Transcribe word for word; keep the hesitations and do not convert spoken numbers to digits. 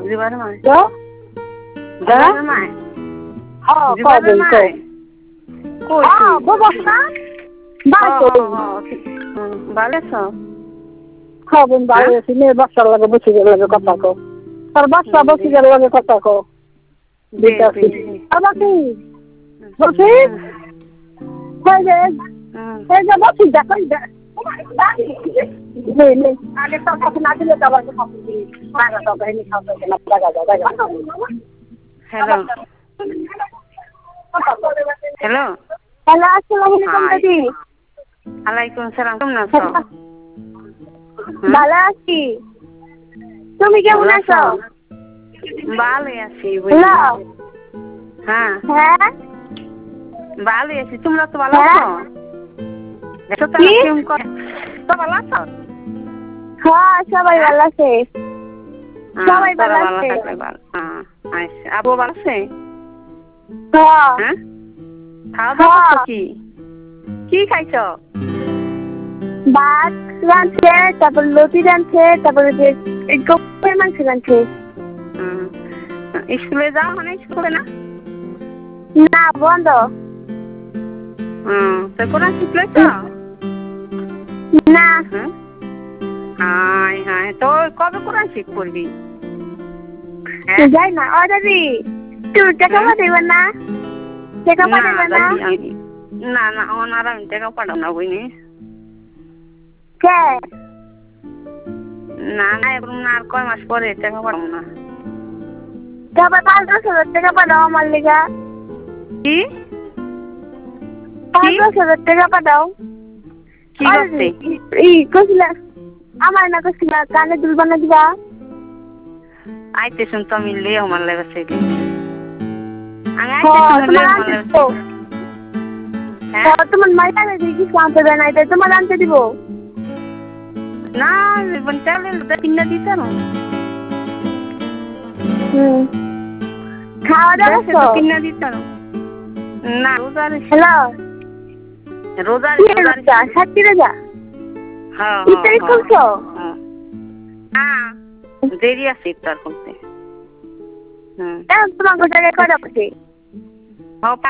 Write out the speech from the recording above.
জীবারে মায় তো জীবারে মায় হ্যাঁ জীবারে মায় কই হ্যাঁ বাবা না বাবা ভালো আছো হ্যাঁ বোন ভালো আছি মেয়ে বাচ্চার লাগে বসে গেলে কথা কো তার বাচ্চা বসে গেলে লাগে কথা কো দেখি আবার কি বলছি হয়ে যে হয়ে যে বসি দেখো নেই নেই আগে তো কখন না দিলে তো আবার মারা তো গাইনি খাওয়া না লাগা যায় লাগা হ্যালো হ্যালো হ্যালো আসসালামু আলাইকুম দিদি ওয়ালাইকুম সালাম কেমন আছো ভালো আছি তুমি কেমন আছো ভালো আছি হ্যালো হ্যাঁ হ্যাঁ ভালো আছি তোমরা তো ভালো আছো দেখো তো কেমন করে তো ভালো আছো হ্যাঁ সবাই ভালো আছে সবাই ভালো আছে আচ্ছা আবু ভালো আছে হ্যাঁ হ্যাঁ খাওয়া দাওয়া করছো কি কি খাইছো ভাত রাঁধছে তারপর লতি রাঁধছে তারপরে যে গোপের মাংস রাঁধছে স্কুলে যাও মানে স্কুলে না না বন্ধ তো কোরআন শিখলেছ না হাই হাই তো কবে কোরআন শিখ করবি যাই না ও দাদি তুমি টাকা পাঠাইবেন না টাকা পাঠাইবেন না না না ওনার আমি টাকা পাঠাও না বুঝনি কে না না এখন না আর কয় মাস পরে টাকা পাঠাবো না তারপর পাঁচ দশ হাজার টাকা পাঠাও আমার লেগা কি পাঁচ দশ হাজার টাকা পাঠাও কি করছে ই কইছিল আমার না কইছিল কানে দুল বানা দিবা আইতে শুন তো আমি লে আমার লেগে সেটি আমি আইতে শুন হ্যাঁ তোমার মাইয়া দেখি কি আনতে দেয় না এটা তোমার আনতে দিব না বলতে কিনে দিতে না হুম খাওয়া দাওয়া কিনে দিতে না রোজার হ্যালো রোজার রোজার সাতটি রোজা হ্যাঁ ইফতারি করছো হ্যাঁ দেরি আছে ইফতার করতে হুম তোমার জায়গায় কটা বসে